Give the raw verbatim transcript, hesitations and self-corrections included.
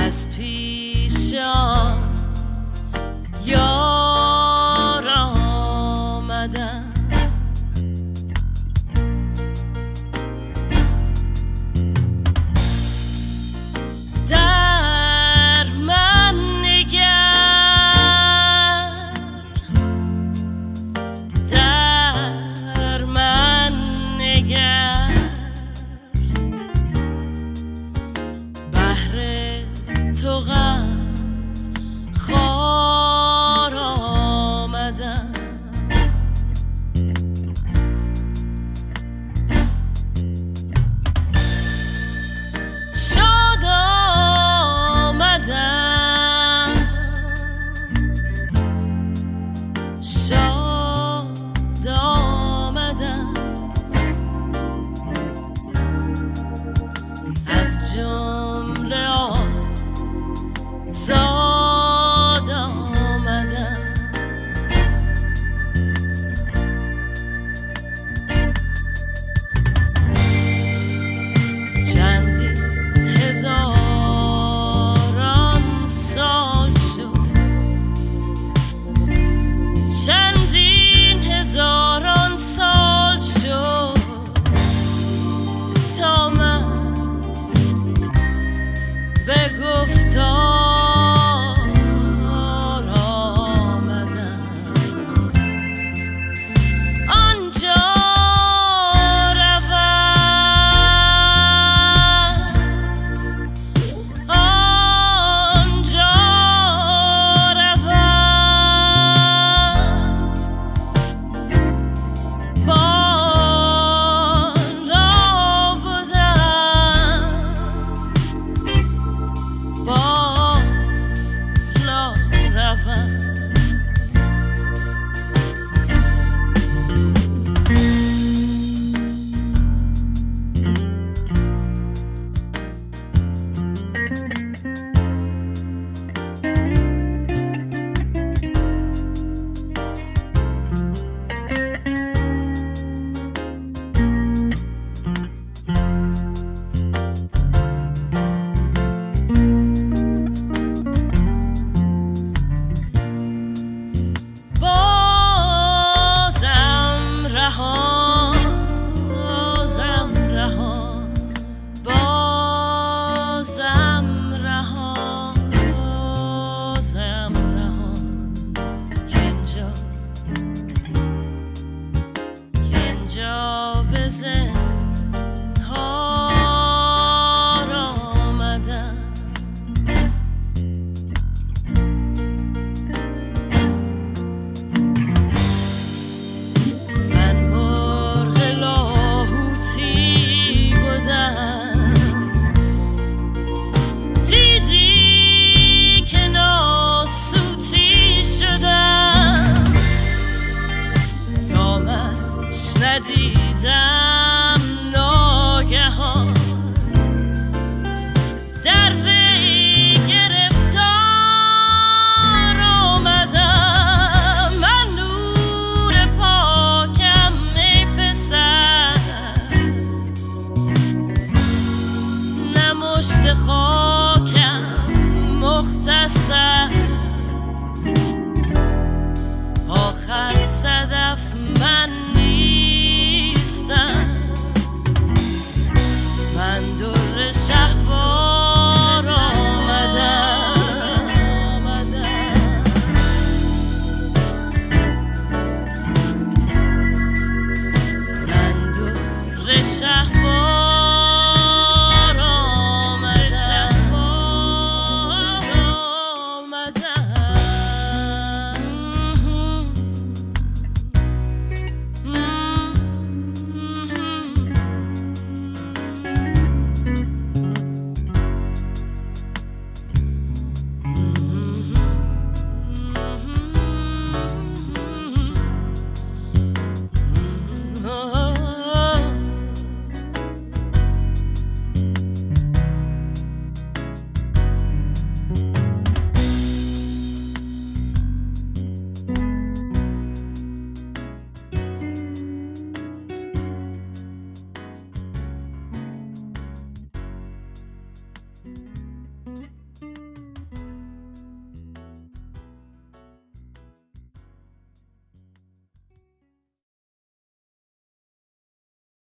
از پیشم یار آمدن، در من نگر، در من نگر، بهر تو غم خار آمدن، شاد آمدن، شاد آمدن، از جمله آزاد آمدن، چندین هزاران سال شد، چندین هزاران سال شد تا من به گفتار آمدم، آنجا روم، آنجا روم، بالا بودم، بالا روم. بازم رهان، بازم رهان، بازم رهان، بازم رهان، که اینجا، که اینجا به زنهار آمدم، من مرغ لاهوتی بودم، دیدی که ناسوتی شدم، دامش ندیدم ناگهان، در وی گرفتار آمدم، من نور پاکم ای پسر، نه مشت خار